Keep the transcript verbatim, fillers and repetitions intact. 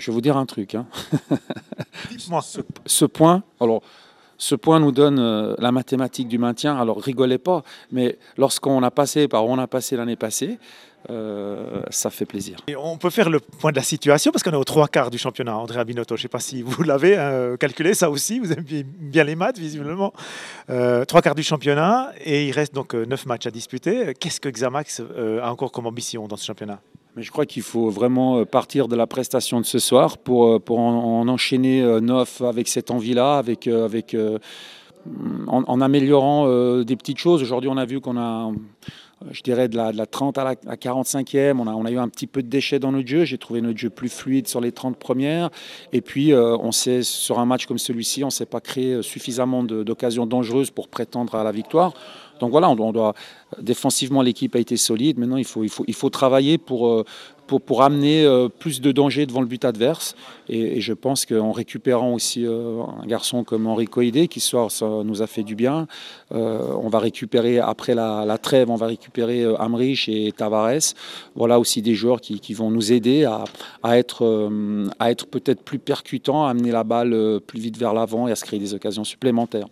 je vais vous dire un truc. Hein. Dites-moi. Ce, ce point, alors, ce point nous donne euh, la mathématique du maintien. Alors, rigolez pas, mais lorsqu'on a passé par où on a passé l'année passée, euh, ça fait plaisir. Et on peut faire le point de la situation parce qu'on est aux trois quarts du championnat, Andrea Binotto. Je ne sais pas si vous l'avez euh, calculé, ça aussi. Vous aimez bien les maths, visiblement. Euh, trois quarts du championnat et il reste donc euh, neuf matchs à disputer. Qu'est-ce que Xamax euh, a encore comme ambition dans ce championnat? Mais je crois qu'il faut vraiment partir de la prestation de ce soir pour, pour en, en enchaîner neuf avec cette envie-là, avec, avec, en, en améliorant des petites choses. Aujourd'hui, on a vu qu'on a, je dirais, de la, de la trente à la à quarante-cinquième, on a, on a eu un petit peu de déchets dans notre jeu. J'ai trouvé notre jeu plus fluide sur les trente premières. Et puis, on sait, sur un match comme celui-ci, on ne s'est pas créé suffisamment d'occasions dangereuses pour prétendre à la victoire. Donc voilà, on doit, on doit défensivement, l'équipe a été solide. Maintenant, il faut, il faut, il faut travailler pour, pour, pour amener plus de danger devant le but adverse. Et, et je pense qu'en récupérant aussi un garçon comme Henri Koidé, qui ce soir ça nous a fait du bien, euh, on va récupérer, après la, la trêve, on va récupérer Amrich et Tavares. Voilà aussi des joueurs qui, qui vont nous aider à, à être, à être peut-être plus percutants, à amener la balle plus vite vers l'avant et à se créer des occasions supplémentaires.